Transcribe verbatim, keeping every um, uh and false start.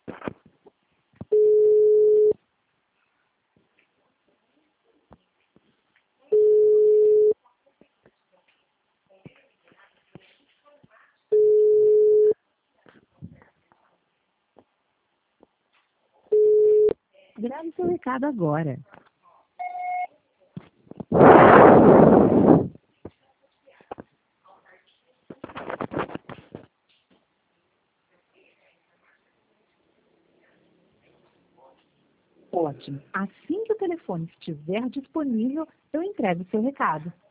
Grave seu recado agora. Ótimo. Assim que o telefone estiver disponível, eu entrego o seu recado.